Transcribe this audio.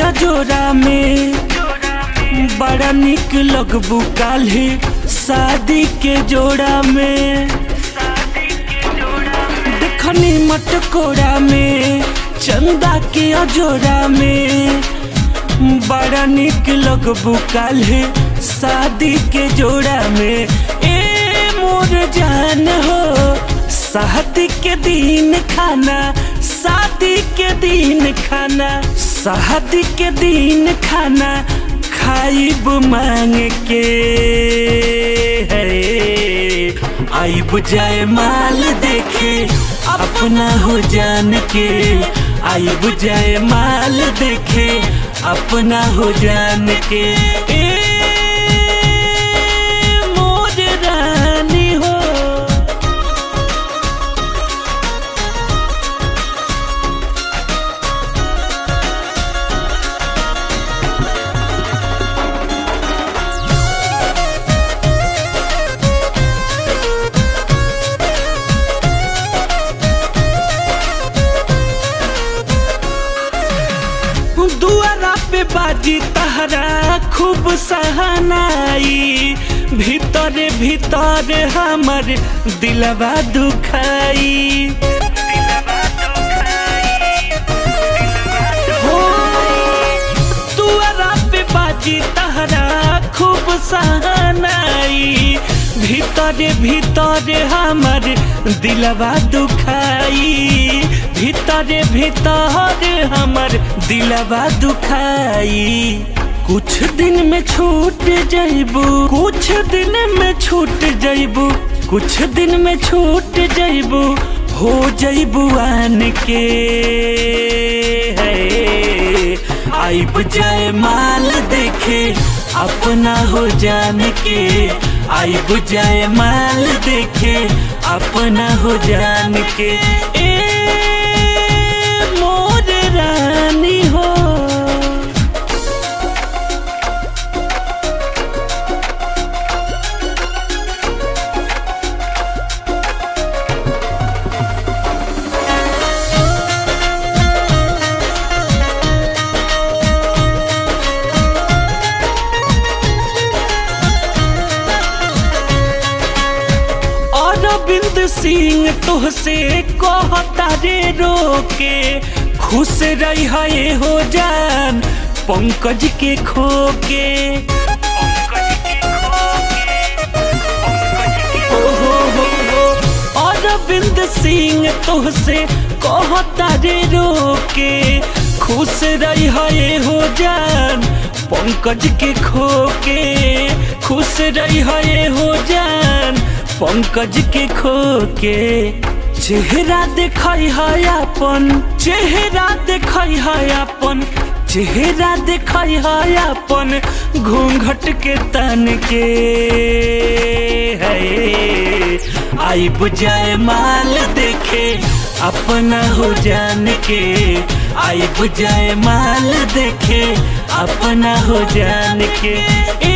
जोरा में बड़ा निक लगबू काल्हे शादी के जोड़ा में। देखनी मटकोरा में चंदा के अजोरा में बड़ा निक लगबू काल्हे शादी के जोड़ा में। ए मोर जान हो शादी के दिन खाना, शादी के दिन खाना, शादी के दिन खाना खाइब मांग के है। आइब जाए माल देखे अपना हो जान के, आइब जाए माल देखे अपना हो जान के। ए मोर रानी हो दुआरा पे बाजी तहरा खूब सहनाई, भीतरे भीतर हमर दिलवा दुखाई। हो दुआरा पे बाजी तहरा खूब सहनाई, भीतरे भीतर हमर दिलवा दुखाई, भीतरे भीतर हमर दिलवा दुखाई। कुछ दिन में छूट जाइबू, कुछ दिन में छूट जाइबू, कुछ दिन में छूट जाइबू, हो जाइबू आन के है। आइब जाए माल देखे अपना हो जान के, आइब जाए माल देखे अपना हो जान के। ए मोर रानी हो अरविंद सिंह तोहसे कहता रे रोके, खुश रही है हो जान पंकज के खोके। अरविंद सिंह तोहसे कहता रे रोके, खुश रही है हो जान पंकज के खोके, खुश रही है हो जान पंकज के खोके। चेहरा देखई है अपन, चेहरा देखई है अपन, चेहरा देखई है अपन घूंघट के तन के है। आइब जाए माल देखे अपना हो जान के, आइब जाए माल देखे अपना हो जान के।